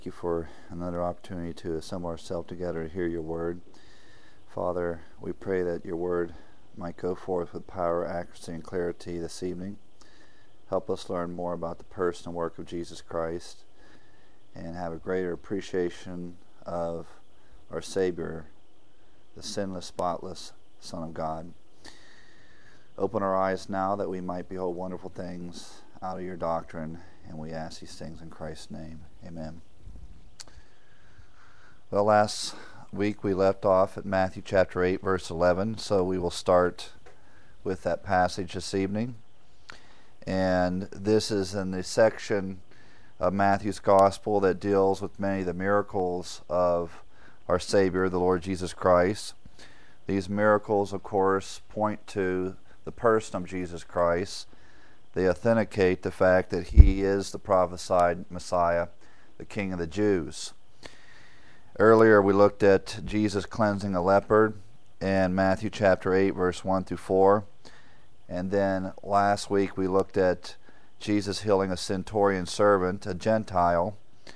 Thank you for another opportunity to assemble ourselves together to hear your word. Father, we pray that your word might go forth with power, accuracy, and clarity this evening. Help us learn more about the person and work of Jesus Christ and have a greater appreciation of our Savior, the sinless, spotless Son of God. Open our eyes now that we might behold wonderful things out of your doctrine, and we ask these things in Christ's name. Amen. Well, last week we left off at Matthew chapter 8, verse 11, so we will start with that passage this evening. And this is in the section of Matthew's Gospel that deals with many of the miracles of our Savior, the Lord Jesus Christ. These miracles, of course, point to the person of Jesus Christ. They authenticate the fact that he is the prophesied Messiah, the King of the Jews. Earlier we looked at Jesus cleansing a leopard in Matthew chapter 8, verse 1 through 4. And then last week we looked at Jesus healing a centurion servant, a Gentile.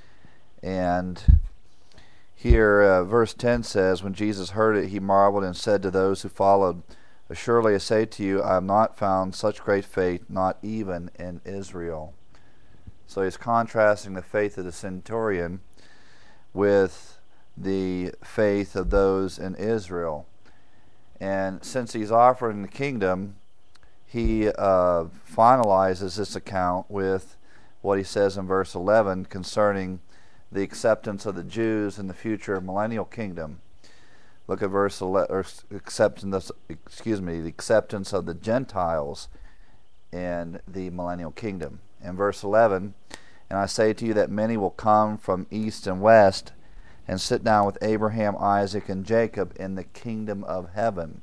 And here verse 10 says, when Jesus heard it, he marveled and said to those who followed, "Surely I say to you, I have not found such great faith, not even in Israel." So he's contrasting the faith of the centurion with the faith of those in Israel. And since he's offering the kingdom, he finalizes this account with what he says in verse 11 concerning the acceptance of the Jews in the future millennial kingdom. Look at verse 11, or the acceptance of the Gentiles in the millennial kingdom. In verse 11, "And I say to you that many will come from east and west and sit down with Abraham, Isaac, and Jacob in the kingdom of heaven."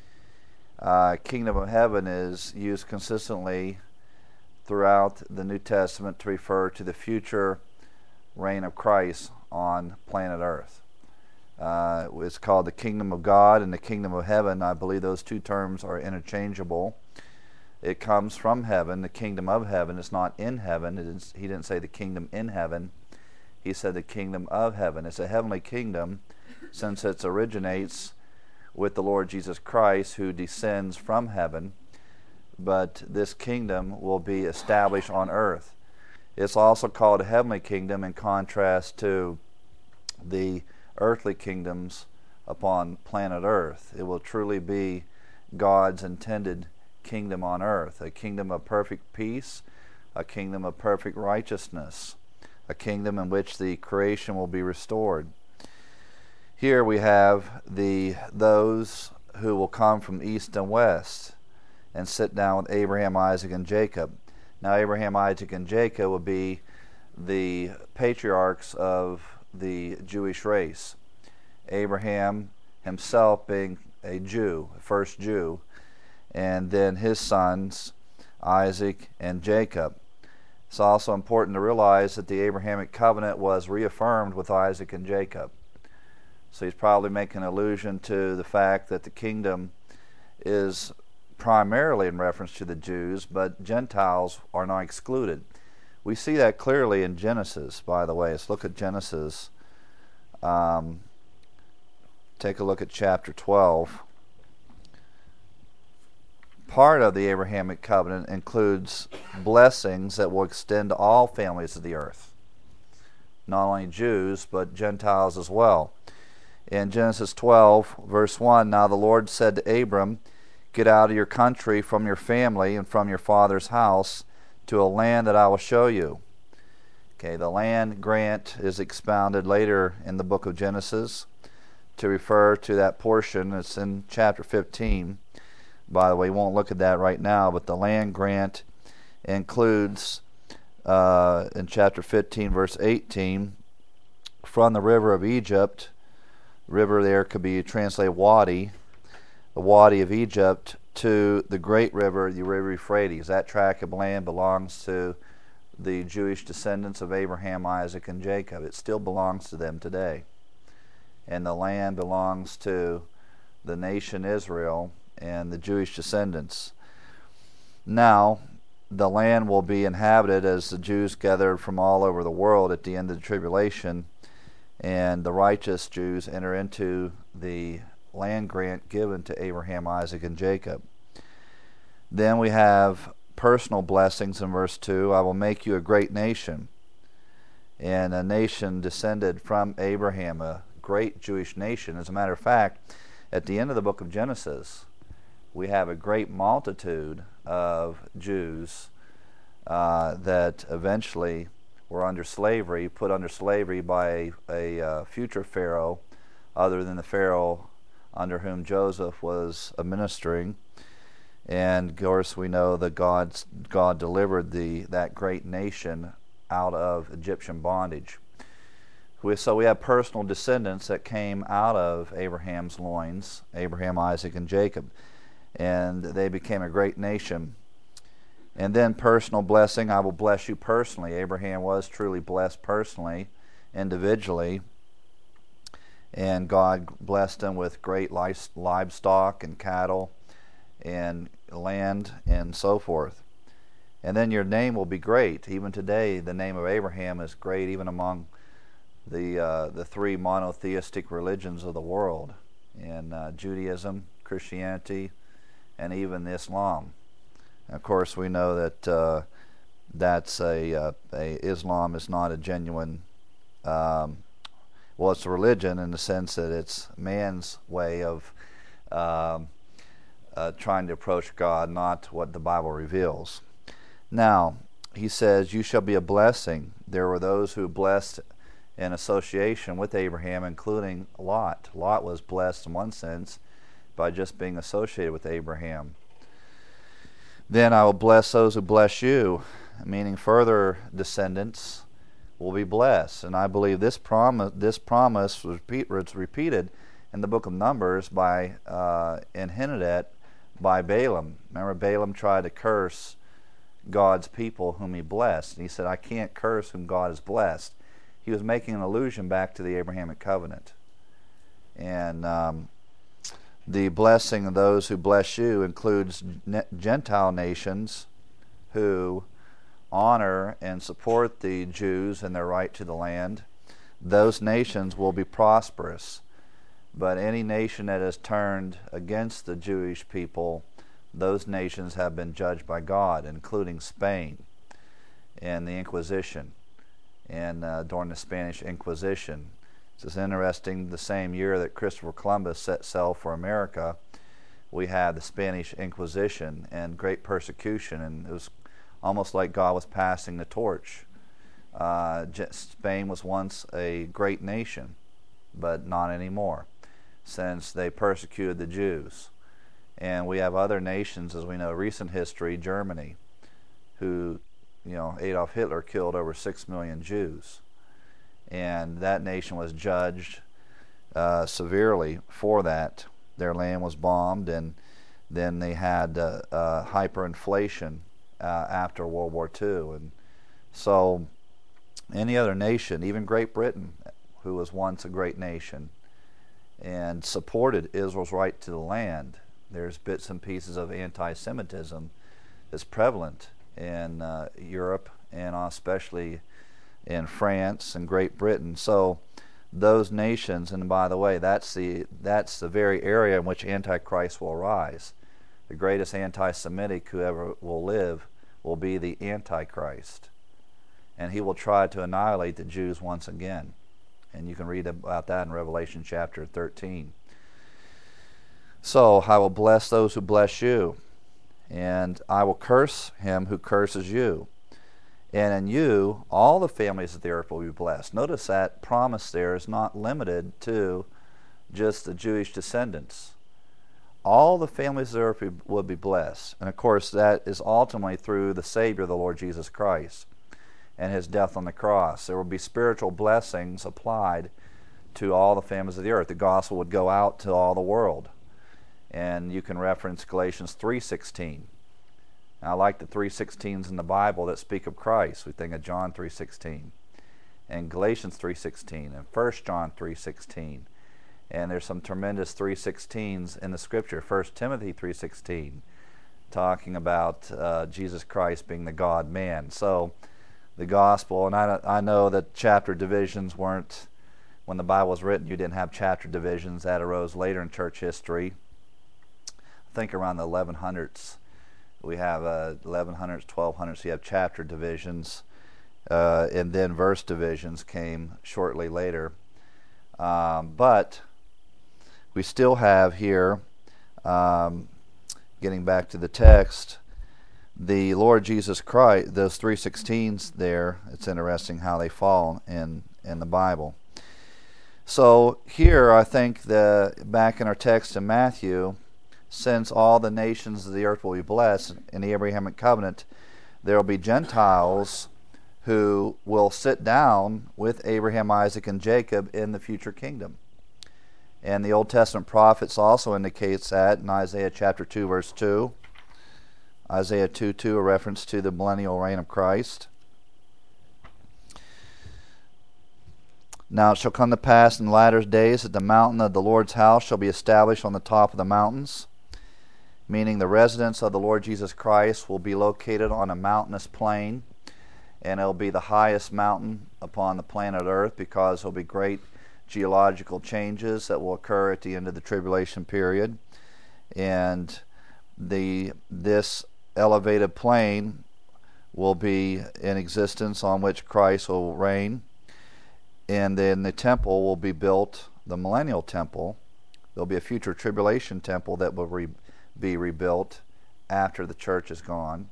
Kingdom of heaven is used consistently throughout the New Testament to refer to the future reign of Christ on planet Earth. It's called the kingdom of God and the kingdom of heaven. I believe those two terms are interchangeable. It comes from heaven, the kingdom of heaven. It's not in heaven. He didn't say the kingdom in heaven. He said the kingdom of heaven. It's a heavenly kingdom since it originates with the Lord Jesus Christ, who descends from heaven. But this kingdom will be established on earth. It's also called a heavenly kingdom in contrast to the earthly kingdoms upon planet Earth. It will truly be God's intended kingdom on earth, a kingdom of perfect peace, a kingdom of perfect righteousness, a kingdom in which the creation will be restored. Here we have those who will come from east and west and sit down with Abraham, Isaac, and Jacob. Now Abraham, Isaac, and Jacob will be the patriarchs of the Jewish race. Abraham himself being a Jew, first Jew, and then his sons, Isaac and Jacob. It's also important to realize that the Abrahamic covenant was reaffirmed with Isaac and Jacob. So he's probably making allusion to the fact that the kingdom is primarily in reference to the Jews, but Gentiles are not excluded. We see that clearly in Genesis, by the way. Let's look at Genesis. Take a look at chapter 12. Part of the Abrahamic covenant includes blessings that will extend to all families of the earth, not only Jews but Gentiles as well. In Genesis 12 verse 1, "Now the Lord said to Abram, Get out of your country, from your family, and from your father's house, to a land that I will show you." Okay, the land grant is expounded later in the book of Genesis to refer to that portion. It's in chapter 15. By the way, we won't look at that right now, but the land grant includes, in chapter 15, verse 18, from the river of Egypt. River there could be translated Wadi, the Wadi of Egypt, to the great river, the river Euphrates. That tract of land belongs to the Jewish descendants of Abraham, Isaac, and Jacob. It still belongs to them today. And the land belongs to the nation Israel and the Jewish descendants. Now, the land will be inhabited as the Jews gathered from all over the world at the end of the tribulation, and the righteous Jews enter into the land grant given to Abraham, Isaac, and Jacob. Then we have personal blessings in verse 2. I will make you a great nation, and a nation descended from Abraham, a great Jewish nation. As a matter of fact, at the end of the book of Genesis, we have a great multitude of Jews that eventually were under slavery, put under slavery by a future Pharaoh other than the Pharaoh under whom Joseph was administering. And of course we know that God delivered that great nation out of Egyptian bondage. So we have personal descendants that came out of Abraham's loins, Abraham, Isaac, and Jacob, and they became a great nation. And then personal blessing, I will bless you personally. Abraham was truly blessed personally, individually, and God blessed him with great livestock and cattle and land and so forth. And then your name will be great. Even today, the name of Abraham is great, even among the three monotheistic religions of the world, in Judaism, Christianity, and even Islam. And of course, we know that Islam is not a genuine. Well, it's a religion in the sense that it's man's way of trying to approach God, not what the Bible reveals. Now, he says, you shall be a blessing. There were those who blessed in association with Abraham, including Lot. Lot was blessed in one sense by just being associated with Abraham. Then I will bless those who bless you, meaning further descendants will be blessed. And I believe this promise was repeated in the book of Numbers and hinted at by Balaam. Remember, Balaam tried to curse God's people whom he blessed. And he said, I can't curse whom God has blessed. He was making an allusion back to the Abrahamic covenant. And the blessing of those who bless you includes Gentile nations who honor and support the Jews and their right to the land. Those nations will be prosperous. But any nation that has turned against the Jewish people, those nations have been judged by God, including Spain and the Inquisition, and during the Spanish Inquisition. It's interesting, the same year that Christopher Columbus set sail for America, we had the Spanish Inquisition and great persecution, and it was almost like God was passing the torch. Spain was once a great nation, but not anymore, since they persecuted the Jews. And we have other nations, as we know, recent history, Germany, who, Adolf Hitler killed over 6 million Jews. And that nation was judged severely for that. Their land was bombed, and then they had hyperinflation after World War II. And so any other nation, even Great Britain, who was once a great nation and supported Israel's right to the land, there's bits and pieces of anti-Semitism that's prevalent in Europe, and especially in France and Great Britain. So those nations, and by the way, that's the very area in which Antichrist will arise. The greatest anti-Semitic who ever will live will be the Antichrist, and he will try to annihilate the Jews once again. And you can read about that in Revelation chapter 13. So I will bless those who bless you, and I will curse him who curses you. And in you, all the families of the earth will be blessed. Notice that promise there is not limited to just the Jewish descendants. All the families of the earth will be blessed. And of course, that is ultimately through the Savior, the Lord Jesus Christ, and his death on the cross. There will be spiritual blessings applied to all the families of the earth. The gospel would go out to all the world. And you can reference Galatians 3:16. I like the 3:16s in the Bible that speak of Christ. We think of John 3:16 and Galatians 3:16 and 1 John 3:16. And there's some tremendous 3:16s in the Scripture. 1 Timothy 3:16 talking about Jesus Christ being the God-man. So the gospel, and I know that chapter divisions weren't, when the Bible was written, you didn't have chapter divisions. That arose later in church history. I think around the 1100s. We have 1100s, 1200s, you have chapter divisions, and then verse divisions came shortly later. But we still have here, getting back to the text, the Lord Jesus Christ, those 3:16s there, it's interesting how they fall in the Bible. So here I think back in our text in Matthew, since all the nations of the earth will be blessed in the Abrahamic covenant, there will be Gentiles who will sit down with Abraham, Isaac, and Jacob in the future kingdom. And the Old Testament prophets also indicates that in Isaiah chapter 2, verse 2. Isaiah 2:2, a reference to the millennial reign of Christ. Now it shall come to pass in the latter days that the mountain of the Lord's house shall be established on the top of the mountains, meaning the residence of the Lord Jesus Christ will be located on a mountainous plain, and it will be the highest mountain upon the planet Earth, because there will be great geological changes that will occur at the end of the tribulation period. And this elevated plain will be in existence on which Christ will reign. And then the temple will be built, the millennial temple. There'll be a future tribulation temple that will be rebuilt after the church is gone.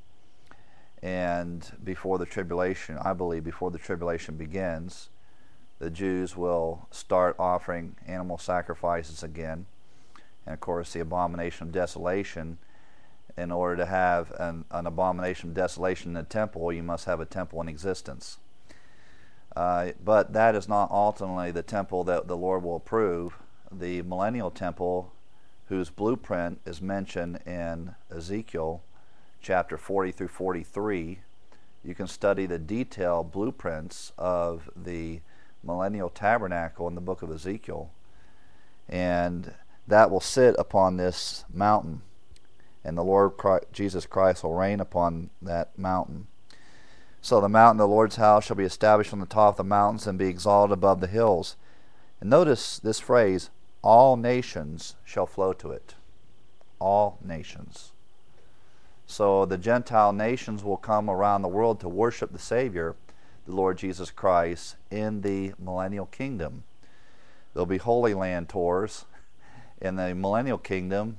And before the tribulation, I believe, before the tribulation begins, the Jews will start offering animal sacrifices again. And of course, the abomination of desolation, in order to have an abomination of desolation in the temple, you must have a temple in existence. But that is not ultimately the temple that the Lord will approve. The millennial temple, whose blueprint is mentioned in Ezekiel chapter 40 through 43, you can study the detailed blueprints of the millennial tabernacle in the book of Ezekiel, and that will sit upon this mountain, and the Lord Jesus Christ will reign upon that mountain. So the mountain of the Lord's house shall be established on the top of the mountains and be exalted above the hills. And notice this phrase, all nations shall flow to it. All nations. So the Gentile nations will come around the world to worship the Savior, the Lord Jesus Christ, in the millennial kingdom. There'll be Holy Land tours in the millennial kingdom,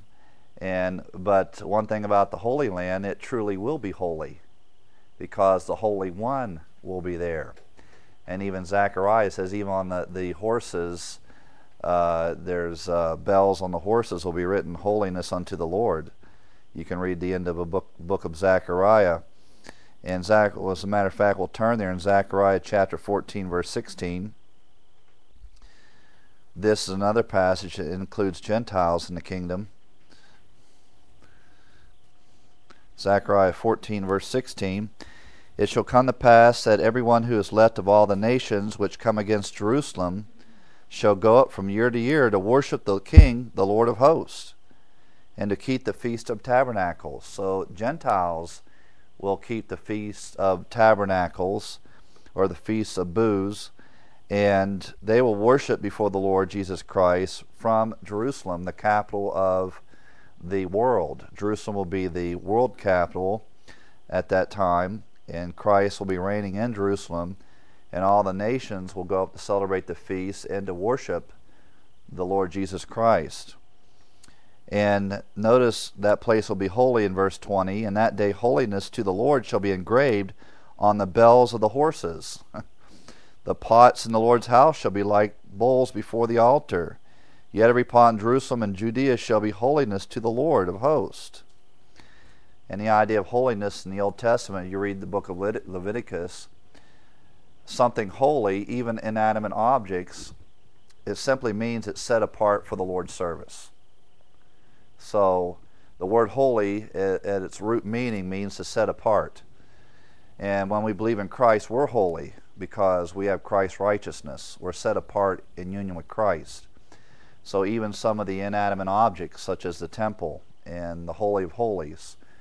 but one thing about the Holy Land, it truly will be holy, because the Holy One will be there. And even Zechariah says, even on the horses, there's bells on the horses will be written, holiness unto the Lord. You can read the end of a book of Zechariah. And as a matter of fact, we'll turn there in Zechariah chapter 14, verse 16. This is another passage that includes Gentiles in the kingdom. Zechariah 14, verse 16. It shall come to pass that everyone who is left of all the nations which come against Jerusalem shall go up from year to year to worship the King, the Lord of hosts, and to keep the Feast of Tabernacles. So Gentiles will keep the Feast of Tabernacles, or the Feast of Booths, and they will worship before the Lord Jesus Christ from Jerusalem, the capital of the world. Jerusalem will be the world capital at that time, and Christ will be reigning in Jerusalem, and all the nations will go up to celebrate the feast and to worship the Lord Jesus Christ. And notice that place will be holy in verse 20, and that day holiness to the Lord shall be engraved on the bells of the horses. The pots in the Lord's house shall be like bowls before the altar. Yet every pot in Jerusalem and Judea shall be holiness to the Lord of hosts. And the idea of holiness in the Old Testament, you read the book of Leviticus, something holy, even inanimate objects, it simply means it's set apart for the Lord's service. So the word holy at its root meaning means to set apart. And when we believe in Christ, we're holy because we have Christ's righteousness. We're set apart in union with Christ. So even some of the inanimate objects, such as the temple and the Holy of Holies,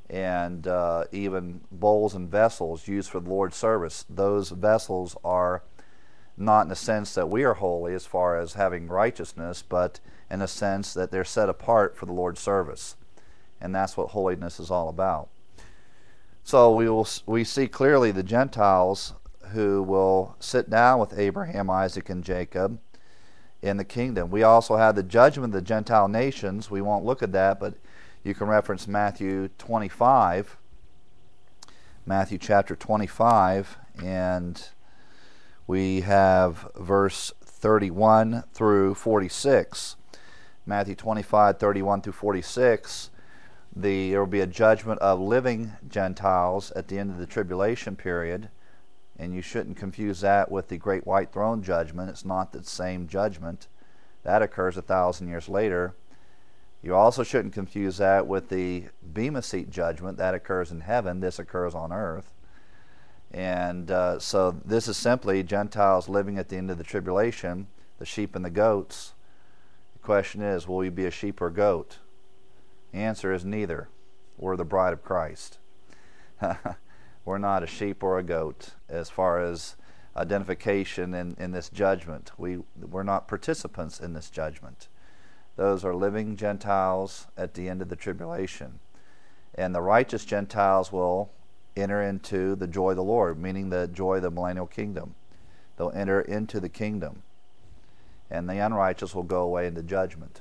and even bowls and vessels used for the Lord's service. Those vessels are not in the sense that we are holy as far as having righteousness, but in the sense that they're set apart for the Lord's service. And that's what holiness is all about. So we see clearly the Gentiles who will sit down with Abraham, Isaac, and Jacob in the kingdom. We also have the judgment of the Gentile nations. We won't look at that, but you can reference Matthew 25, Matthew chapter 25, and we have verse 31 through 46. Matthew 25, 31 through 46. There will be a judgment of living Gentiles at the end of the tribulation period, and you shouldn't confuse that with the great white throne judgment. It's not the same judgment. That occurs 1,000 years later. You also shouldn't confuse that with the Bema Seat judgment. That occurs in heaven. This occurs on earth. And so this is simply Gentiles living at the end of the tribulation, the sheep and the goats. The question is, will you be a sheep or a goat? The answer is neither. We're the bride of Christ. We're not a sheep or a goat as far as identification in this judgment. We're not participants in this judgment. Those are living Gentiles at the end of the tribulation. And the righteous Gentiles will enter into the joy of the Lord, meaning the joy of the millennial kingdom. They'll enter into the kingdom. And the unrighteous will go away into judgment.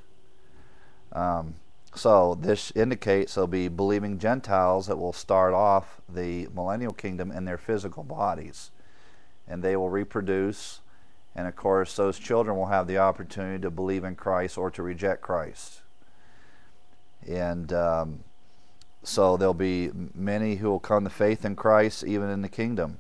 So this indicates there'll be believing Gentiles that will start off the millennial kingdom in their physical bodies. And they will reproduce. And of course, those children will have the opportunity to believe in Christ or to reject Christ. And so there'll be many who will come to faith in Christ even in the kingdom.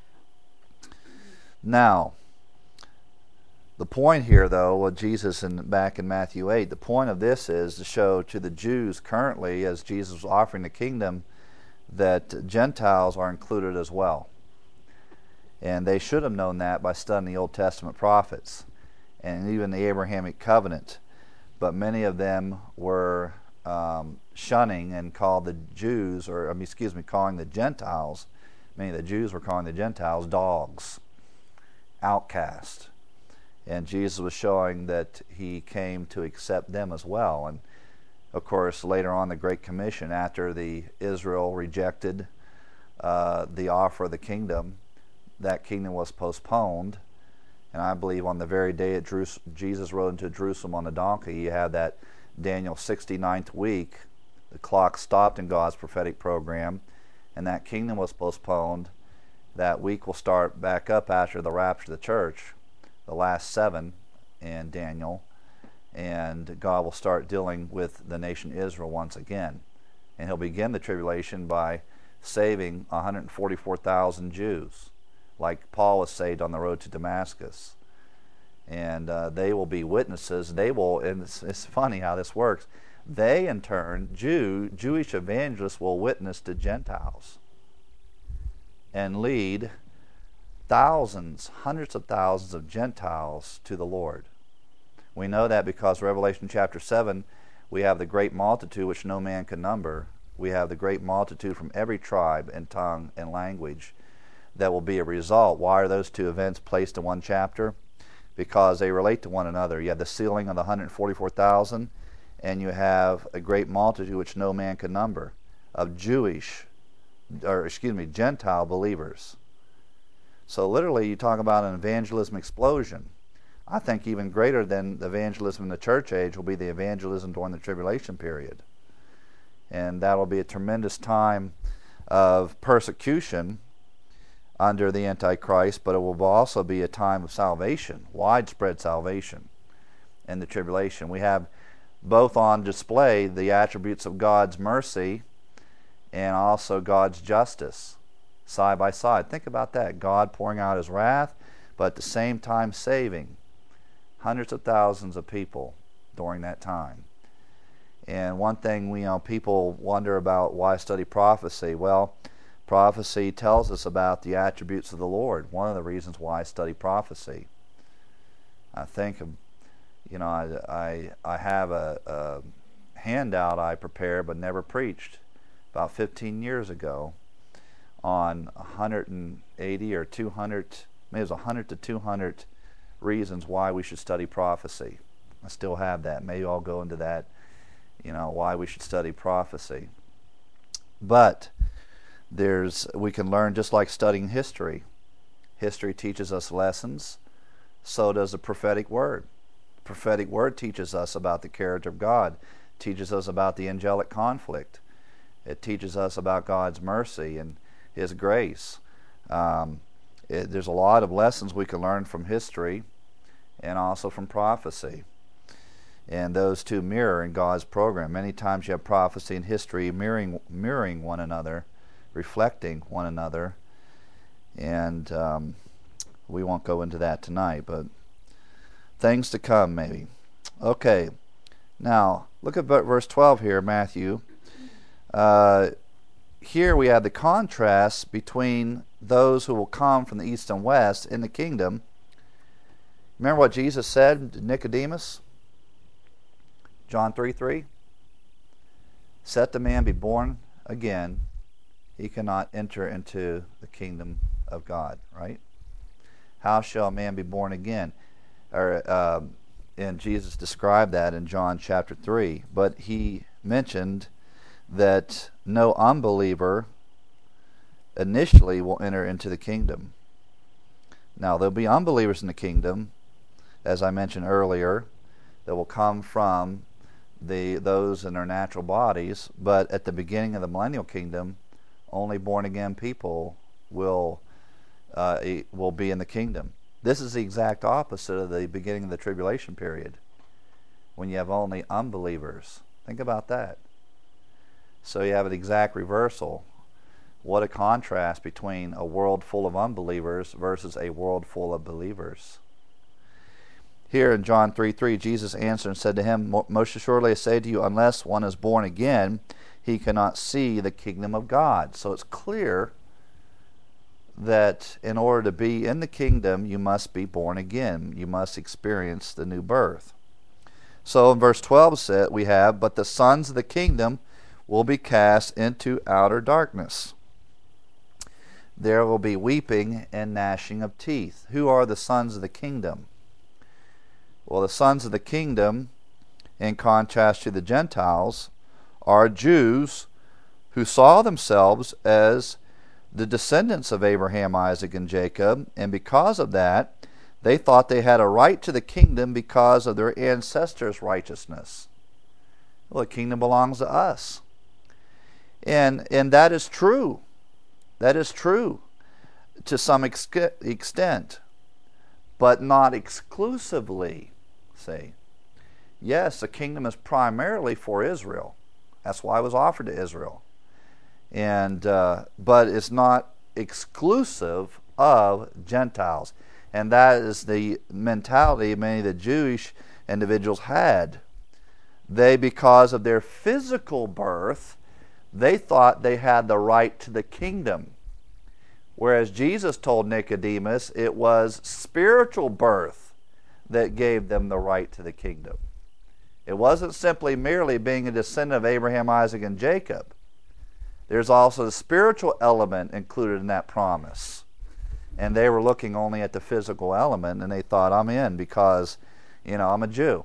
Now, the point here, though, with Jesus back in Matthew 8, the point of this is to show to the Jews currently, as Jesus was offering the kingdom, that Gentiles are included as well. And they should have known that by studying the Old Testament prophets and even the Abrahamic covenant. But many of them were shunning and called the Jews, calling the Gentiles, many of the Jews were calling the Gentiles dogs, outcast. And Jesus was showing that he came to accept them as well. And of course, later on, the Great Commission, after Israel rejected the offer of the kingdom, that kingdom was postponed. And I believe on the very day Jesus rode into Jerusalem on a donkey, you have that Daniel 69th week. The clock stopped in God's prophetic program, and that kingdom was postponed. That week will start back up after the rapture of the church, the last 7 in Daniel, and God will start dealing with the nation Israel once again. And he'll begin the tribulation by saving 144,000 Jews, like Paul was saved on the road to Damascus. And they will be witnesses. They will, and it's funny how this works. They, in turn, Jewish evangelists will witness to Gentiles and lead thousands, hundreds of thousands of Gentiles to the Lord. We know that because Revelation chapter 7, we have the great multitude which no man can number. We have the great multitude from every tribe and tongue and language that will be a result. Why are those two events placed in one chapter? Because they relate to one another. You have the sealing of the 144,000, and you have a great multitude which no man can number of Gentile believers. So literally, you talk about an evangelism explosion. I think even greater than the evangelism in the church age will be the evangelism during the tribulation period. And that will be a tremendous time of persecution under the Antichrist, but it will also be a time of salvation, widespread salvation in the tribulation. We have both on display the attributes of God's mercy and also God's justice side by side. Think about that. God pouring out his wrath, but at the same time saving hundreds of thousands of people during that time. And one thing people wonder about, why study prophecy? Well, prophecy tells us about the attributes of the Lord. One of the reasons why I study prophecy. I think I have a handout I prepare but never preached. about 15 years ago on 180 or 200, maybe it was 100 to 200 reasons why we should study prophecy. I still have that. Maybe I'll go into that, why we should study prophecy. But we can learn just like studying history. History teaches us lessons, so does the prophetic word. The prophetic word teaches us about the character of God, teaches us about the angelic conflict. It teaches us about God's mercy and His grace. There's a lot of lessons we can learn from history and also from prophecy. And those two mirror in God's program. Many times you have prophecy and history mirroring one another, reflecting one another. And we won't go into that tonight, but things to come maybe. Okay, now look at verse 12 here, Matthew. Here we have the contrast between those who will come from the east and west in the kingdom. Remember what Jesus said to Nicodemus? John 3:3. Except the man be born again, he cannot enter into the kingdom of God, right? How shall a man be born again? And Jesus described that in John chapter 3. But he mentioned that no unbeliever initially will enter into the kingdom. Now, there'll be unbelievers in the kingdom, as I mentioned earlier, that will come from those in their natural bodies, but at the beginning of the millennial kingdom, only born-again people will be in the kingdom. This is the exact opposite of the beginning of the tribulation period, when you have only unbelievers. Think about that. So you have an exact reversal. What a contrast between a world full of unbelievers versus a world full of believers. Here in John 3:3, Jesus answered and said to him, Most assuredly I say to you, unless one is born again, he cannot see the kingdom of God. So it's clear that in order to be in the kingdom, you must be born again. You must experience the new birth. So in verse 12 we have, but the sons of the kingdom will be cast into outer darkness. There will be weeping and gnashing of teeth. Who are the sons of the kingdom? Well, the sons of the kingdom, in contrast to the Gentiles, are Jews who saw themselves as the descendants of Abraham, Isaac, and Jacob, and because of that, they thought they had a right to the kingdom because of their ancestors' righteousness. Well, the kingdom belongs to us. And that is true. That is true to some extent, but not exclusively. See, yes, the kingdom is primarily for Israel. That's why it was offered to Israel. And but it's not exclusive of Gentiles. And that is the mentality many of the Jewish individuals had. They, because of their physical birth, they thought they had the right to the kingdom. Whereas Jesus told Nicodemus it was spiritual birth that gave them the right to the kingdom. It wasn't simply merely being a descendant of Abraham, Isaac, and Jacob. There's also the spiritual element included in that promise. And they were looking only at the physical element, and they thought, I'm in because, I'm a Jew.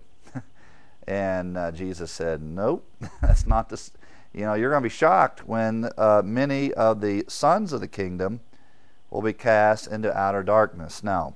And Jesus said, nope, that's not the... you're going to be shocked when many of the sons of the kingdom will be cast into outer darkness. Now,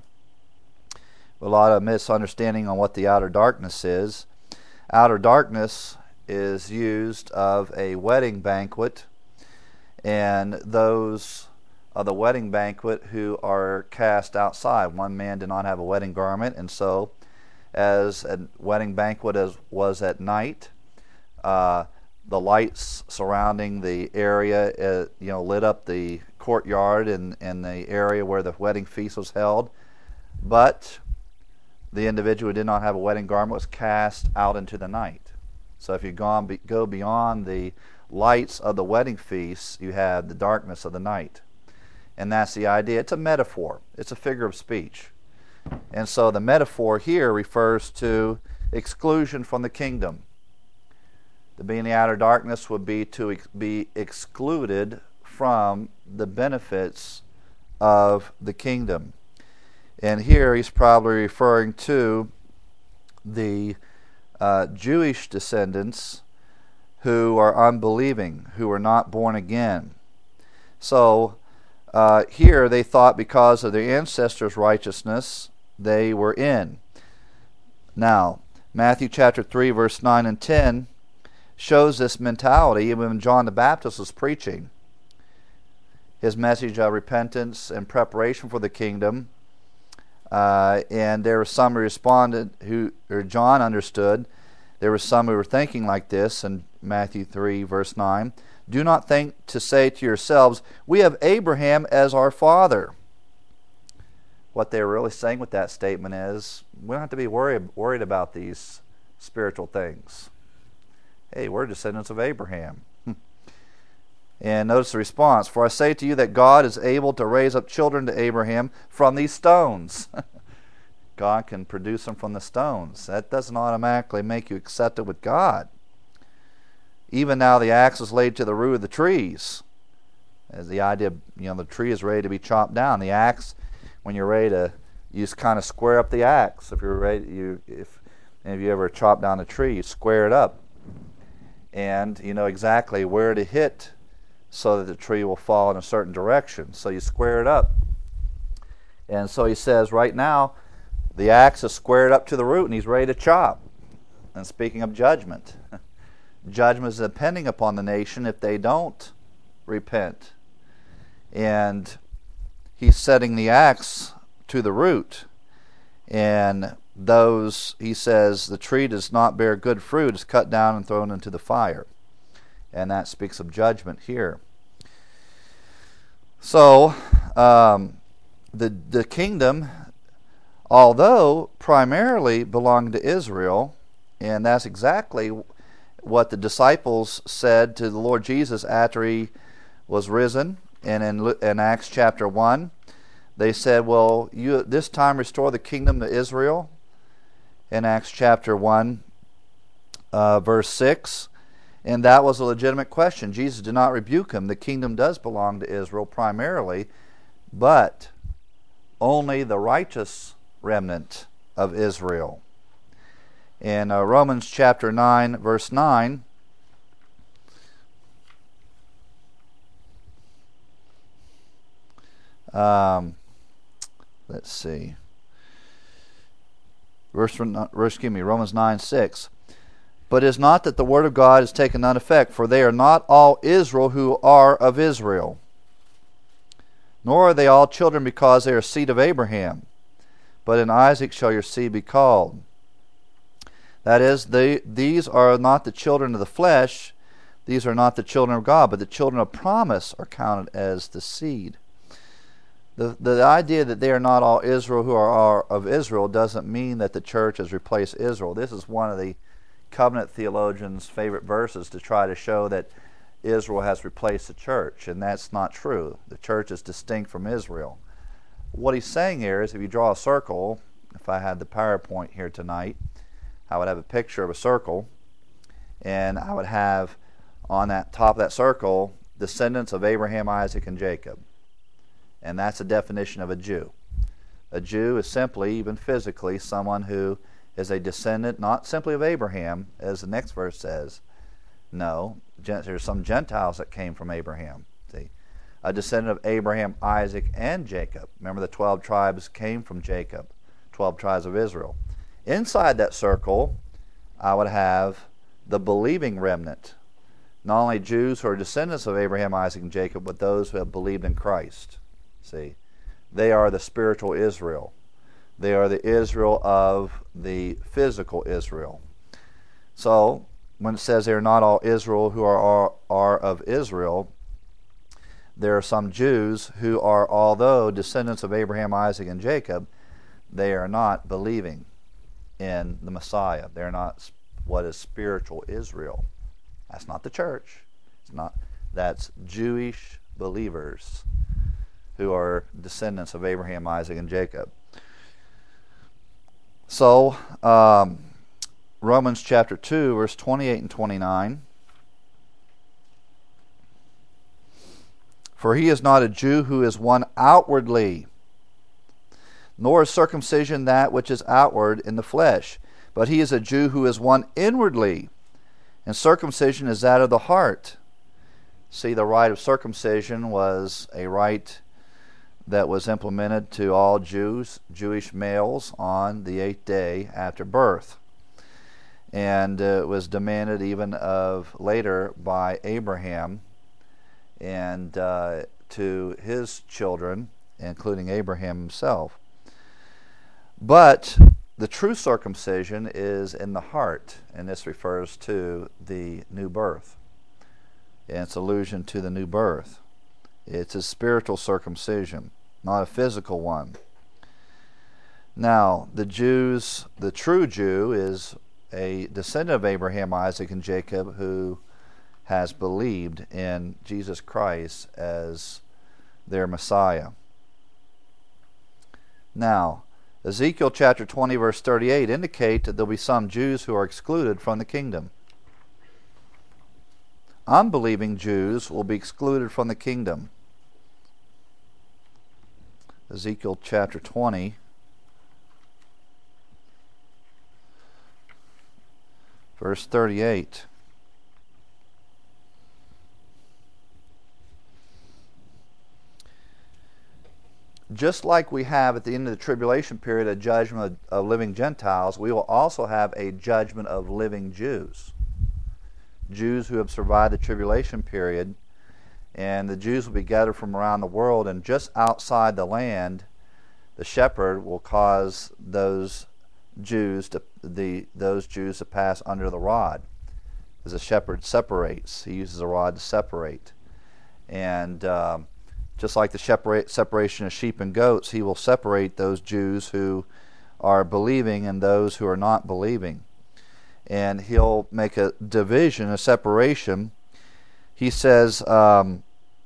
a lot of misunderstanding on what the outer darkness is. Outer darkness is used of a wedding banquet, and those of the wedding banquet who are cast outside. One man did not have a wedding garment, and so as a wedding banquet was at night, the lights surrounding the area lit up the courtyard and the area where the wedding feast was held, but the individual who did not have a wedding garment was cast out into the night. So if you go beyond the lights of the wedding feast, you have the darkness of the night. And that's the idea. It's a metaphor. It's a figure of speech. And so the metaphor here refers to exclusion from the kingdom. To be in the outer darkness would be to be excluded from the benefits of the kingdom. And here he's probably referring to the Jewish descendants who are unbelieving, who are not born again. So here they thought because of their ancestors' righteousness, they were in. Now, Matthew chapter 3, verse 9 and 10 shows this mentality even when John the Baptist was preaching his message of repentance and preparation for the kingdom. And there were some who responded, or John understood. There were some who were thinking like this in Matthew 3, verse 9. Do not think to say to yourselves, we have Abraham as our father. What they're really saying with that statement is, we don't have to be worried about these spiritual things. Hey, we're descendants of Abraham. And notice the response. For I say to you that God is able to raise up children to Abraham from these stones. God can produce them from the stones. That doesn't automatically make you accepted with God. Even now the axe is laid to the root of the trees. As the idea, the tree is ready to be chopped down. The axe, when you're ready to, you just kind of square up the axe. If you're ready, if you ever chop down a tree, you square it up. And you know exactly where to hit so that the tree will fall in a certain direction. So you square it up. And so he says right now, the axe is squared up to the root and he's ready to chop. And speaking of judgment, judgment is depending upon the nation if they don't repent. And he's setting the axe to the root. And those, he says, the tree does not bear good fruit, is cut down and thrown into the fire. And that speaks of judgment here. So, the kingdom, although primarily belonged to Israel, and that's exactly what the disciples said to the Lord Jesus after he was risen. And in Acts chapter 1, they said, well, you this time restore the kingdom to Israel. In Acts chapter 1, verse 6. And that was a legitimate question. Jesus did not rebuke him. The kingdom does belong to Israel primarily, but only the righteous remnant of Israel. In Romans chapter 9, verse 9, let's see. Romans 9, 6. But it is not that the word of God is taken none effect, for they are not all Israel who are of Israel, nor are they all children because they are seed of Abraham. But in Isaac shall your seed be called. That is, these are not the children of the flesh, these are not the children of God, but the children of promise are counted as the seed. The idea that they are not all Israel who are of Israel doesn't mean that the church has replaced Israel. This is one of the covenant theologians' favorite verses to try to show that Israel has replaced the church, and that's not true. The church is distinct from Israel. What he's saying here is if you draw a circle, if I had the PowerPoint here tonight, I would have a picture of a circle, and I would have on that top of that circle descendants of Abraham, Isaac, and Jacob. And that's a definition of a Jew. A Jew is simply, even physically, someone who is a descendant not simply of Abraham, as the next verse says. No, there's some Gentiles that came from Abraham. See, a descendant of Abraham, Isaac, and Jacob. Remember, the 12 tribes came from Jacob, 12 tribes of Israel. Inside that circle, I would have the believing remnant. Not only Jews who are descendants of Abraham, Isaac, and Jacob, but those who have believed in Christ. See, they are the spiritual Israel. They are the Israel of the physical Israel. So, when it says they are not all Israel who are of Israel, there are some Jews who are, although descendants of Abraham, Isaac, and Jacob, they are not believing in the Messiah. They're not what is spiritual Israel. That's not the church. It's not. That's Jewish believers who are descendants of Abraham, Isaac, and Jacob. So, Romans chapter 2, verse 28 and 29. For he is not a Jew who is one outwardly, nor is circumcision that which is outward in the flesh, but he is a Jew who is one inwardly, and circumcision is that of the heart. See, the rite of circumcision was a rite that was implemented to all Jews, Jewish males, on the 8th day after birth. And it was demanded even of later by Abraham and to his children, including Abraham himself. But the true circumcision is in the heart, and this refers to the new birth. And it's allusion to the new birth. It's a spiritual circumcision, not a physical one. Now, the true Jew is a descendant of Abraham, Isaac, and Jacob who has believed in Jesus Christ as their Messiah. Now, Ezekiel chapter 20 verse 38 indicate that there will be some Jews who are excluded from the kingdom. Unbelieving Jews will be excluded from the kingdom. Ezekiel chapter 20 verse 38. Just like we have at the end of the tribulation period a judgment of living Gentiles, we will also have a judgment of living Jews. Jews who have survived the tribulation period, and the Jews will be gathered from around the world, and just outside the land, the shepherd will cause those Jews to pass under the rod, as the shepherd separates. He uses a rod to separate, and just like the separation of sheep and goats, he will separate those Jews who are believing and those who are not believing. And he'll make a division, a separation. He says the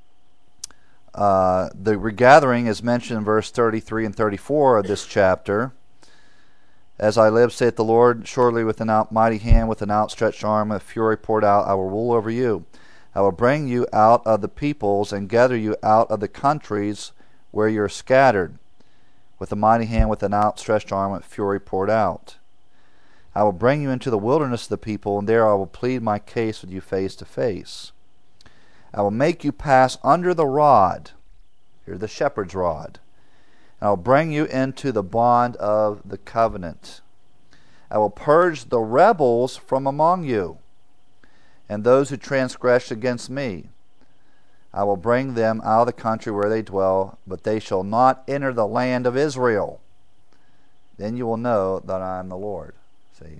regathering is mentioned in verse 33 and 34 of this chapter. As I live, saith the Lord, surely with an mighty hand, with an outstretched arm, with fury poured out, I will rule over you. I will bring you out of the peoples and gather you out of the countries where you are scattered, with a mighty hand, with an outstretched arm, with fury poured out. I will bring you into the wilderness of the people, and there I will plead my case with you face to face. I will make you pass under the rod, here's the shepherd's rod, and I will bring you into the bond of the covenant. I will purge the rebels from among you, and those who transgress against me. I will bring them out of the country where they dwell, but they shall not enter the land of Israel. Then you will know that I am the Lord. See?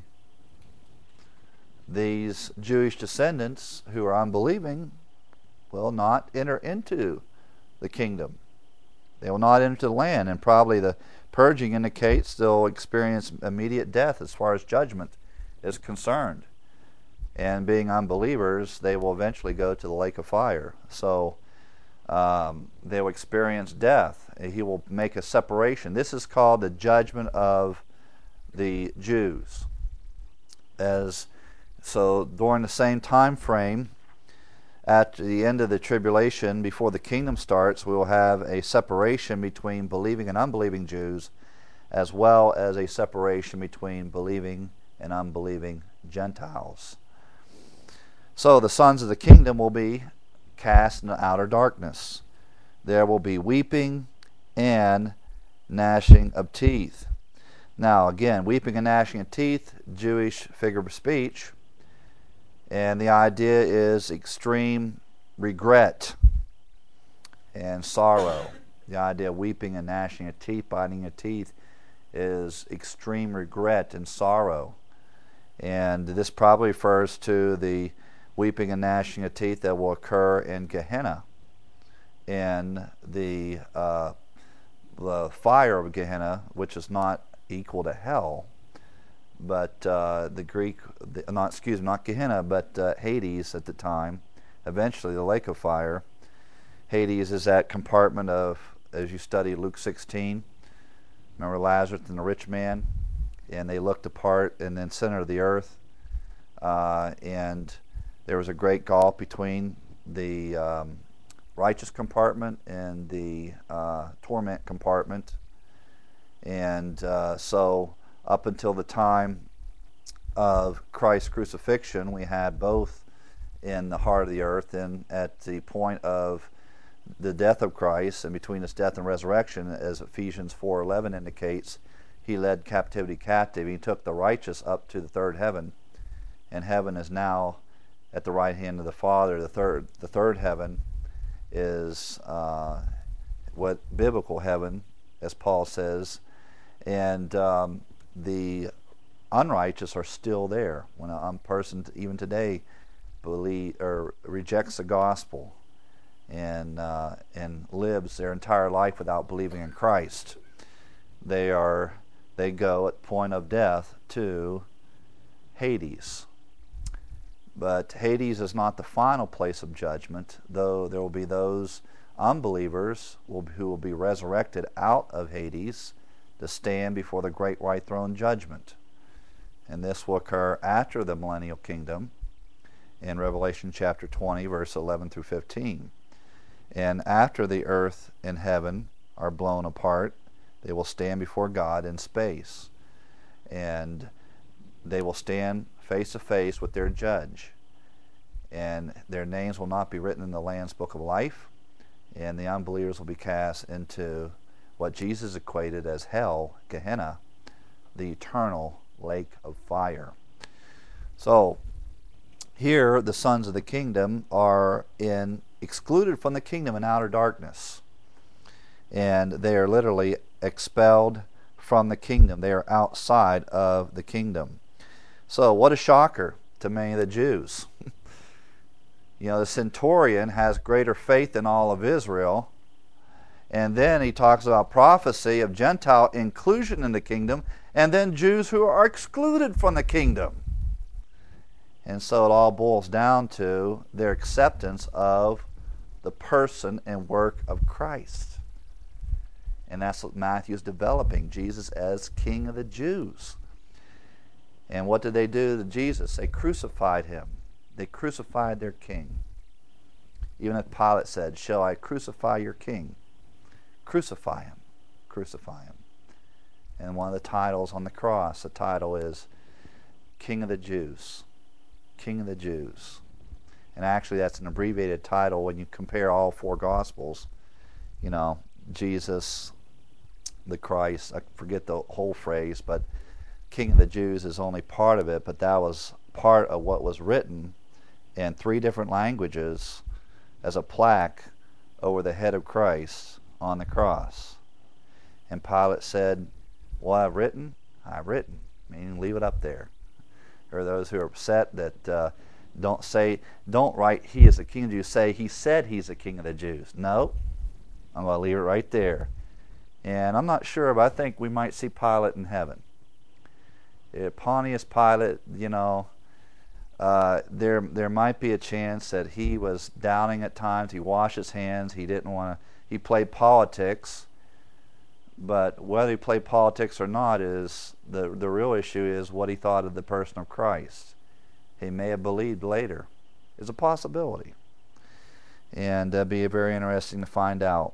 These Jewish descendants who are unbelieving will not enter into the kingdom. They will not enter the land, and probably the purging indicates they'll experience immediate death as far as judgment is concerned. And being unbelievers, they will eventually go to the lake of fire. So they will experience death. He will make a separation. This is called the judgment of the Jews. So during the same time frame, at the end of the tribulation, before the kingdom starts, we will have a separation between believing and unbelieving Jews, as well as a separation between believing and unbelieving Gentiles. So the sons of the kingdom will be cast into outer darkness. There will be weeping and gnashing of teeth. Now again, weeping and gnashing of teeth, Jewish figure of speech, and the idea is extreme regret and sorrow. The idea of weeping and gnashing of teeth, biting of teeth, is extreme regret and sorrow. And this probably refers to the weeping and gnashing of teeth that will occur in Gehenna, in the fire of Gehenna, which is not equal to hell, but the Greek, not Gehenna, but Hades at the time, eventually the lake of fire. Hades is that compartment of, as you study Luke 16, remember Lazarus and the rich man, and they looked apart in the center of the earth, and there was a great gulf between the righteous compartment and the torment compartment. And so up until the time of Christ's crucifixion, we had both in the heart of the earth, and at the point of the death of Christ and between his death and resurrection, as Ephesians 4:11 indicates, he led captivity captive. He took the righteous up to the third heaven, and heaven is now at the right hand of the Father. The third heaven is what biblical heaven, as Paul says, and the unrighteous are still there. When a person even today rejects the gospel and lives their entire life without believing in Christ, they go at point of death to Hades. But Hades is not the final place of judgment, though there will be those unbelievers who will be resurrected out of Hades to stand before the great white throne judgment. And this will occur after the millennial kingdom in Revelation chapter 20, verse 11 through 15. And after the earth and heaven are blown apart, they will stand before God in space. And they will stand face to face with their judge. And their names will not be written in the Lamb's Book of Life. And the unbelievers will be cast into what Jesus equated as hell, Gehenna, the eternal lake of fire. So here the sons of the kingdom are excluded from the kingdom in outer darkness. And they are literally expelled from the kingdom. They are outside of the kingdom. So what a shocker to many of the Jews. The centurion has greater faith than all of Israel. And then he talks about prophecy of Gentile inclusion in the kingdom, and then Jews who are excluded from the kingdom. And so it all boils down to their acceptance of the person and work of Christ. And that's what Matthew's developing, Jesus as King of the Jews. And what did they do to Jesus? They crucified him. They crucified their king. Even as Pilate said, "Shall I crucify your king?" Crucify him. Crucify him. And one of the titles on the cross, the title is King of the Jews. King of the Jews. And actually that's an abbreviated title when you compare all four Gospels. Jesus, the Christ, I forget the whole phrase, but King of the Jews is only part of it, but that was part of what was written in 3 different languages as a plaque over the head of Christ on the cross. And Pilate said, "Well, I've written, meaning leave it up there." There are those who are upset that don't write he is the King of the Jews, say he said he's the King of the Jews. No, I'm going to leave it right there. And I'm not sure, but I think we might see Pilate in heaven. Pontius Pilate, there might be a chance that he was doubting at times. He washed his hands. He didn't want to. He played politics. But whether he played politics or not is the real issue is what he thought of the person of Christ. He may have believed later. It's a possibility. And that'd be very interesting to find out.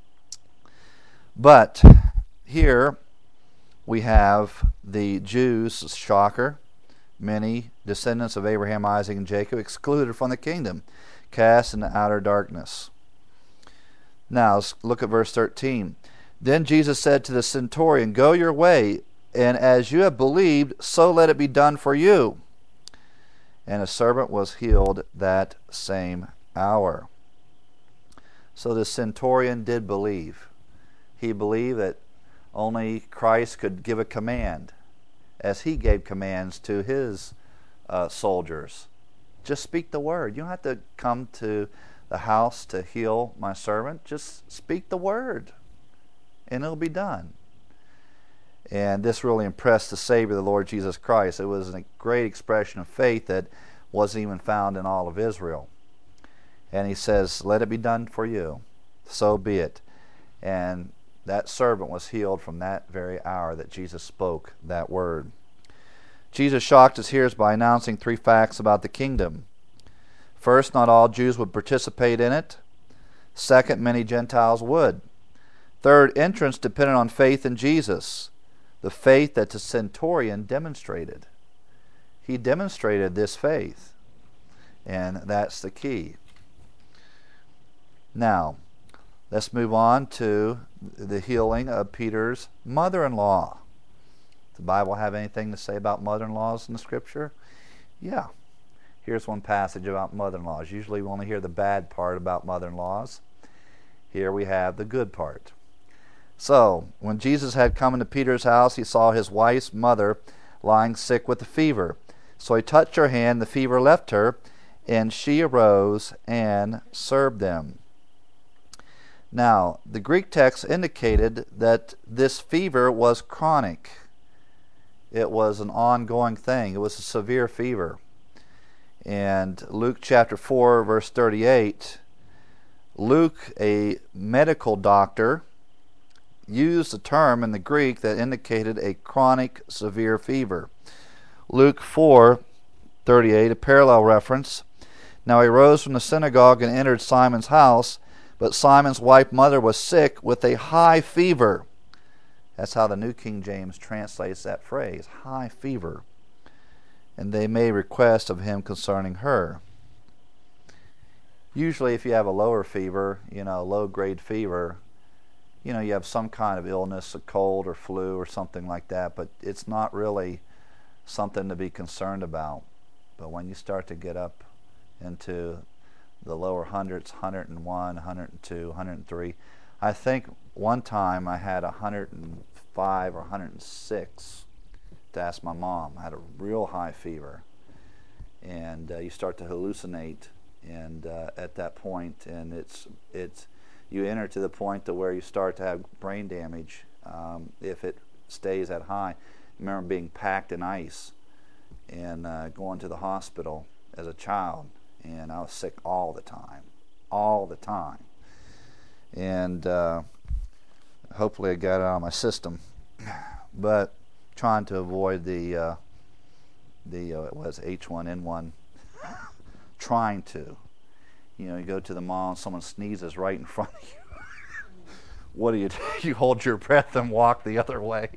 But here we have the Jews, shocker, many descendants of Abraham, Isaac, and Jacob excluded from the kingdom, cast into outer darkness. Now let's look at verse 13. Then Jesus said to the centurion, "Go your way, and as you have believed, so let it be done for you." And his servant was healed that same hour. So the centurion did believe. He believed that only Christ could give a command, as he gave commands to his soldiers. Just speak the word. You don't have to come to the house to heal my servant. Just speak the word, and it'll be done. And this really impressed the Savior, the Lord Jesus Christ. It was a great expression of faith that wasn't even found in all of Israel. And he says, "Let it be done for you. So be it." And that servant was healed from that very hour that Jesus spoke that word. Jesus shocked his hearers by announcing 3 facts about the kingdom. First, not all Jews would participate in it. Second, many Gentiles would. Third, entrance depended on faith in Jesus, the faith that the centurion demonstrated. He demonstrated this faith, and that's the key. Now, let's move on to the healing of Peter's mother-in-law. Does the Bible have anything to say about mother-in-laws in the Scripture? Yeah. Here's one passage about mother-in-laws. Usually we only hear the bad part about mother-in-laws. Here we have the good part. So, when Jesus had come into Peter's house, he saw his wife's mother lying sick with a fever. So he touched her hand, the fever left her, and she arose and served them. Now, the Greek text indicated that this fever was chronic. It was an ongoing thing. It was a severe fever. And Luke chapter 4, verse 38, Luke, a medical doctor, used a term in the Greek that indicated a chronic severe fever. Luke 4:38, a parallel reference. Now he rose from the synagogue and entered Simon's house, but Simon's wife mother was sick with a high fever. That's how the New King James translates that phrase, high fever. And they made request of him concerning her. Usually if you have a lower fever, low grade fever, you have some kind of illness, a cold or flu or something like that, but it's not really something to be concerned about. But when you start to get up into the lower hundreds, 101, 102, 103, I think one time I had 105 or 106 to ask my mom. I had a real high fever, and you start to hallucinate, and at that point, and it's you enter to the point to where you start to have brain damage if it stays that high. I remember being packed in ice and going to the hospital as a child, and I was sick all the time. And hopefully I got it out of my system, but trying to avoid the it was H1N1. Trying to, you go to the mall and someone sneezes right in front of you. What do? You hold your breath and walk the other way.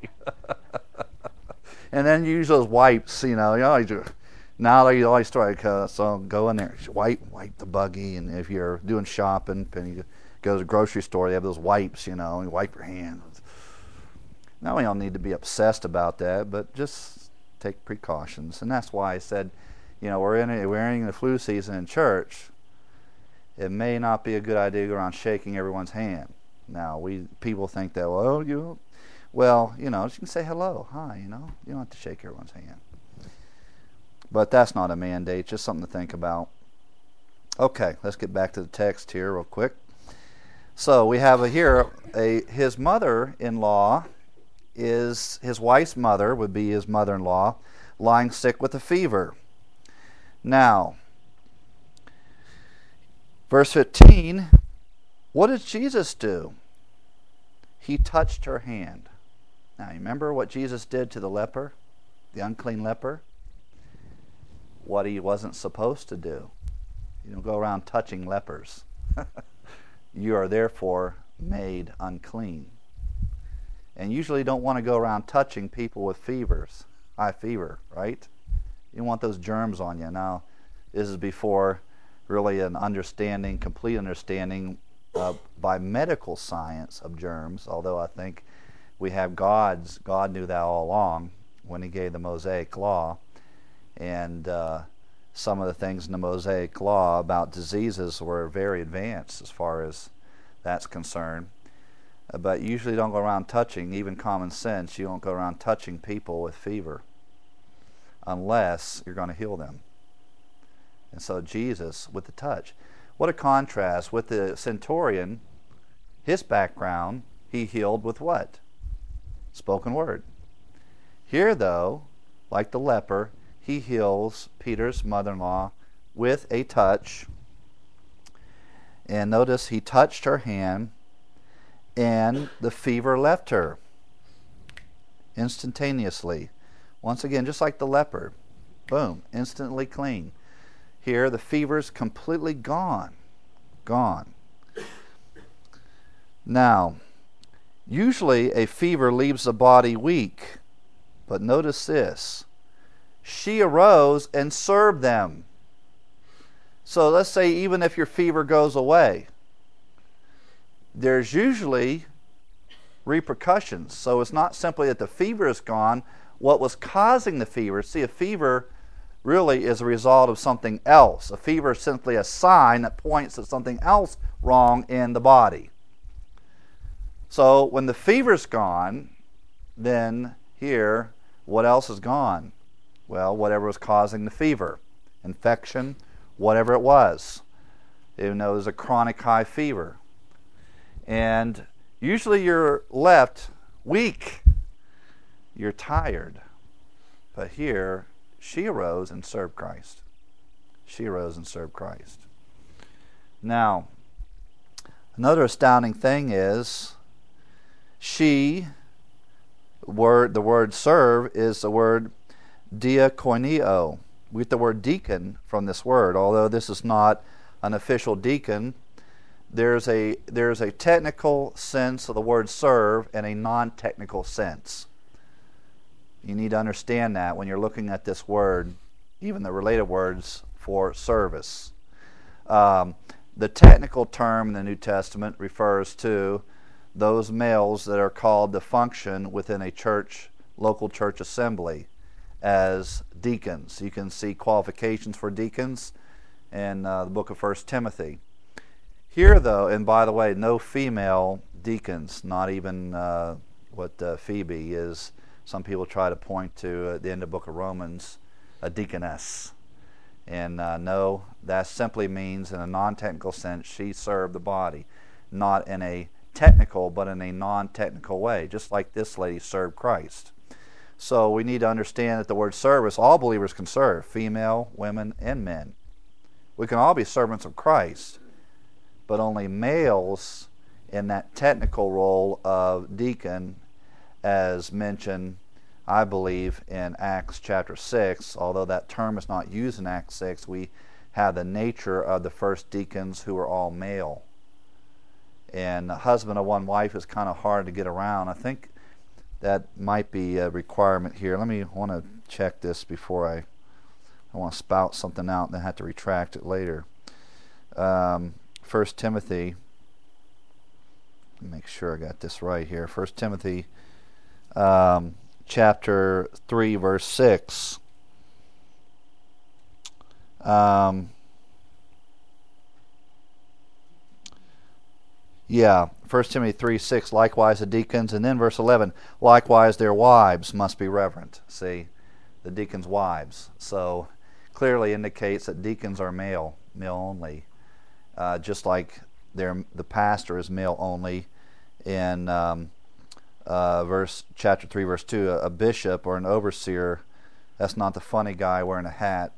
And then you use those wipes, now you always start, so go in there, wipe the buggy, and if you're doing shopping and you go to the grocery store, they have those wipes, and you wipe your hands. Now we don't need to be obsessed about that, but just take precautions. And that's why I said, we're entering the flu season in church. It may not be a good idea to go around shaking everyone's hand. Now, people think that, you can say hello, hi, you don't have to shake everyone's hand. But that's not a mandate, just something to think about. Okay, let's get back to the text here real quick. So we have his mother-in-law his wife's mother, would be his mother-in-law, lying sick with a fever. Now, verse 15, what does Jesus do? He touched her hand. Now, you remember what Jesus did to the leper, the unclean leper? What he wasn't supposed to do. You don't go around touching lepers. You are therefore made unclean. And usually don't want to go around touching people with fevers, high fever, right? You don't want those germs on you. Now, this is before really an understanding, complete understanding by medical science of germs, although I think we have God knew that all along when he gave the Mosaic Law. And some of the things in the Mosaic Law about diseases were very advanced as far as that's concerned. But usually don't go around touching, even common sense, you don't go around touching people with fever unless you're going to heal them. And so Jesus, with the touch. What a contrast with the centurion, his background, he healed with what? Spoken word. Here, though, like the leper, he heals Peter's mother-in-law with a touch. And notice he touched her hand, and the fever left her instantaneously. Once again, just like the leper, boom, instantly clean. Here, the fever's completely gone. Now, usually a fever leaves the body weak, but notice this. She arose and served them. So let's say even if your fever goes away, there's usually repercussions. So it's not simply that the fever is gone. What was causing the fever? See, a fever really is a result of something else. A fever is simply a sign that points to something else wrong in the body. So when the fever's gone, then here, what else is gone? Well, whatever was causing the fever, infection, whatever it was. Even though it was a chronic high fever. And usually you're left weak. You're tired. But here, she arose and served Christ. She arose and served Christ. Now, another astounding thing is the word serve is the word diakonio. We get the word deacon from this word. Although this is not an official deacon, there's a technical sense of the word serve and a non-technical sense. You need to understand that when you're looking at this word, even the related words for service. The technical term in the New Testament refers to those males that are called to function within a church, local church assembly as deacons. You can see qualifications for deacons in the book of 1 Timothy. Here, though, and by the way, no female deacons, not even what Phoebe is. Some people try to point to at the end of the book of Romans, a deaconess. And no, that simply means in a non-technical sense, she served the body. Not in a technical, but in a non-technical way, just like this lady served Christ. So we need to understand that the word service, all believers can serve, female, women, and men. We can all be servants of Christ, but only males in that technical role of deacon, as mentioned, I believe, in Acts chapter 6. Although that term is not used in Acts 6, we have the nature of the first deacons who are all male. And the husband of one wife is kind of hard to get around. I think that might be a requirement here. I want to check this before I want to spout something out and then have to retract it later. 1 Timothy, make sure I got this right here. 1 Timothy chapter 3 verse 6. 1 Timothy 3:6, likewise the deacons, and then verse 11, likewise their wives must be reverent. See, the deacons' wives. So clearly indicates that deacons are male only. Just like the pastor is male only in chapter 3 verse 2, a bishop or an overseer, that's not the funny guy wearing a hat.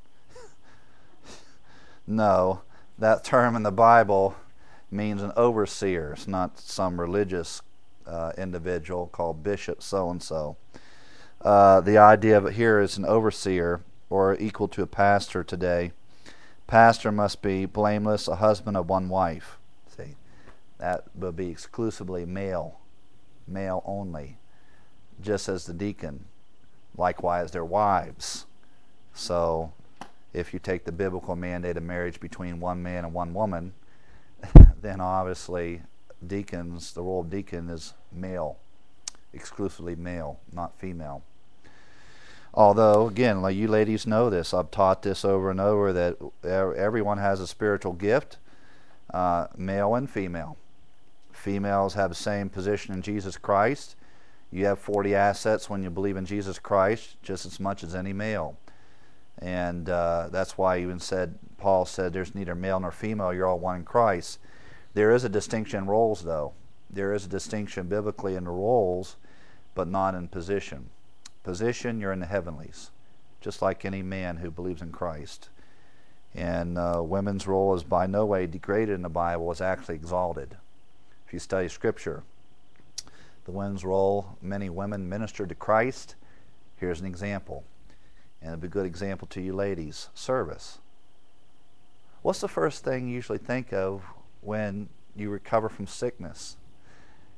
No, that term in the Bible means an overseer. It's not some religious individual called bishop so-and-so. The idea of it here is an overseer, or equal to a pastor today. Pastor must be blameless, a husband of one wife. See, that would be exclusively male only, just as the deacon. Likewise their wives. So if you take the biblical mandate of marriage between one man and one woman, then obviously deacons, the role of deacon is male, exclusively male, not female. Although, again, like you ladies know this, I've taught this over and over, that everyone has a spiritual gift, male and female. Females have the same position in Jesus Christ. You have 40 assets when you believe in Jesus Christ, just as much as any male. And that's why Paul said there's neither male nor female, you're all one in Christ. There is a distinction in roles, though. There is a distinction biblically in the roles, but not in position. Position, you're in the heavenlies, just like any man who believes in Christ. And women's role is by no way degraded in the Bible, it's actually exalted. If you study Scripture, the women's role, many women ministered to Christ. Here's an example. And it'll be a good example to you ladies. Service. What's the first thing you usually think of when you recover from sickness?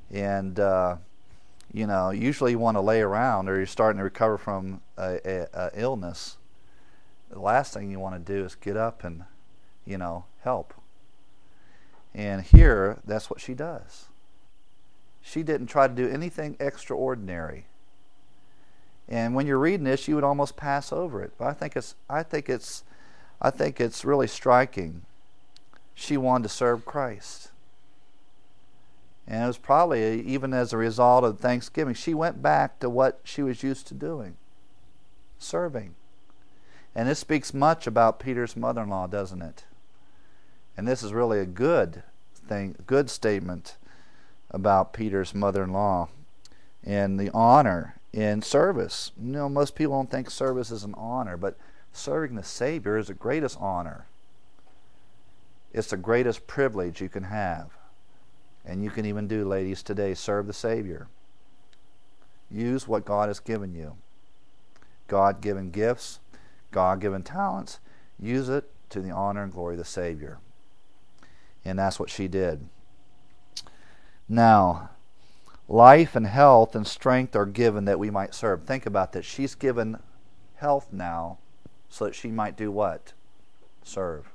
And usually you want to lay around, or you're starting to recover from a illness. The last thing you want to do is get up and help. And here, that's what she does. She didn't try to do anything extraordinary. And when you're reading this, you would almost pass over it. But I think it's really striking. She wanted to serve Christ. And it was probably even as a result of Thanksgiving, she went back to what she was used to doing, serving. And this speaks much about Peter's mother-in-law, doesn't it? And this is really a good statement about Peter's mother-in-law and the honor in service. Most people don't think service is an honor, but serving the Savior is the greatest honor. It's the greatest privilege you can have. And you can even do, ladies, today, serve the Savior. Use what God has given you. God-given gifts, God-given talents. Use it to the honor and glory of the Savior. And that's what she did. Now, life and health and strength are given that we might serve. Think about that. She's given health now so that she might do what? Serve.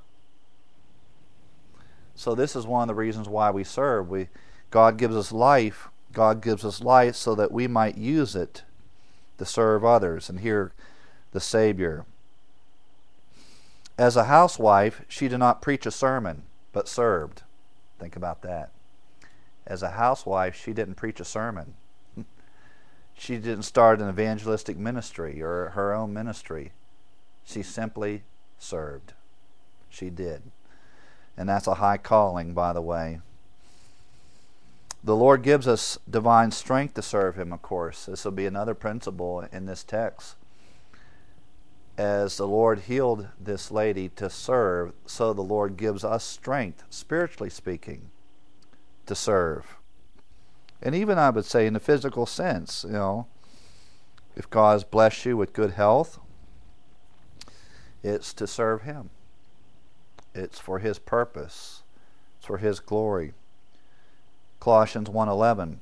So this is one of the reasons why we serve. God gives us life. God gives us life so that we might use it to serve others. And here, the Savior. As a housewife, she did not preach a sermon, but served. Think about that. As a housewife, she didn't preach a sermon. She didn't start an evangelistic ministry or her own ministry. She simply served. She did. And that's a high calling, by the way. The Lord gives us divine strength to serve Him, of course. This will be another principle in this text. As the Lord healed this lady to serve, so the Lord gives us strength, spiritually speaking, to serve. And even, I would say, in the physical sense, if God has blessed you with good health, it's to serve Him. It's for His purpose. It's for His glory. Colossians 1:11.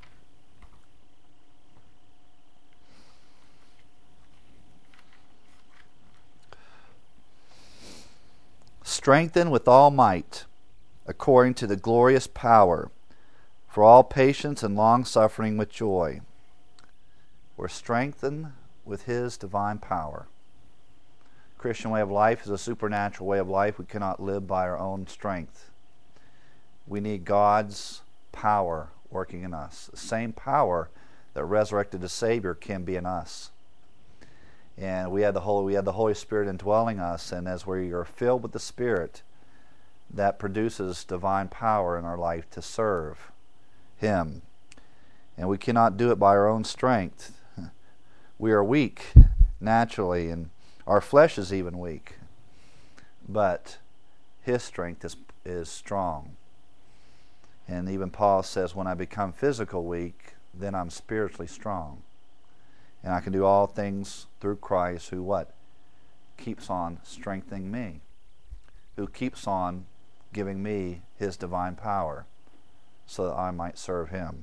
Strengthen with all might, according to the glorious power, for all patience and long-suffering with joy. We're strengthened with His divine power. Christian way of life is a supernatural way of life. We cannot live by our own strength. We need God's power working in us. The same power that resurrected the Savior can be in us. And we have the Holy Spirit indwelling us, and as we are filled with the Spirit, that produces divine power in our life to serve Him. And we cannot do it by our own strength. We are weak naturally, and our flesh is even weak. But His strength is strong. And even Paul says, when I become physically weak, then I'm spiritually strong. And I can do all things through Christ who what? Keeps on strengthening me. Who keeps on giving me His divine power so that I might serve Him.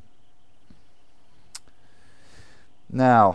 Now,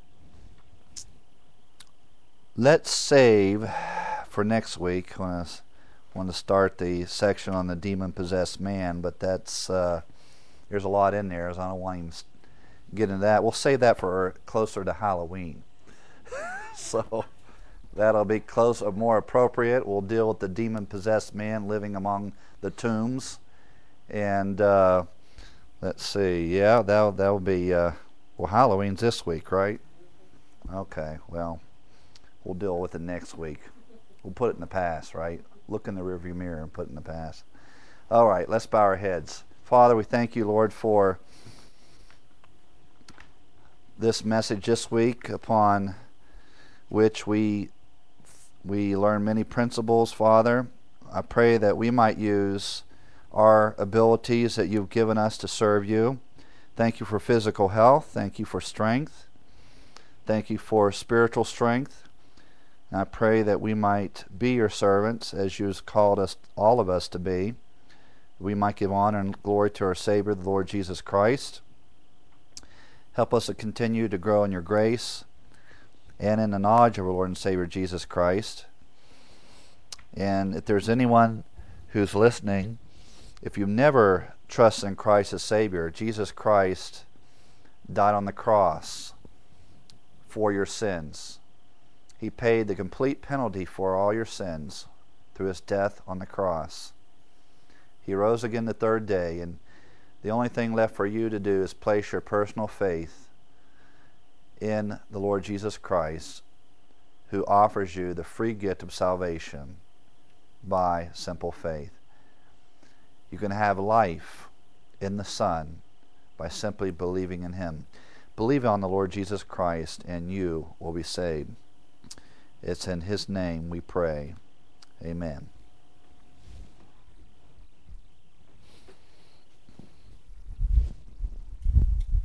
let's save for next week. I want to start the section on the demon-possessed man, but that's there's a lot in there, so I don't want to even get into that. We'll save that for closer to Halloween. So that'll be more appropriate. We'll deal with the demon-possessed man living among the tombs. And let's see. Yeah, that'll be... well, Halloween's this week, right? Okay, well, we'll deal with it next week. We'll put it in the past, right? Look in the rearview mirror and put it in the past. All right, let's bow our heads. Father, we thank You, Lord, for this message this week, upon which we learn many principles, Father. I pray that we might use our abilities that You've given us to serve You. Thank You for physical health. Thank You for strength. Thank You for spiritual strength. And I pray that we might be Your servants as You've called us, all of us, to be. we might give honor and glory to our Savior, the Lord Jesus Christ. Help us to continue to grow in your grace and in the knowledge of our Lord and Savior Jesus Christ. And if there's anyone who's listening, if you've never trusted in Christ as Savior, Jesus Christ died on the cross for your sins. He paid the complete penalty for all your sins through his death on the cross. He rose again the third day, and the only thing left for you to do is place your personal faith in the Lord Jesus Christ, who offers you the free gift of salvation by simple faith. You can have life in the Son by simply believing in him. Believe on the Lord Jesus Christ and you will be saved. It's in his name we pray. Amen.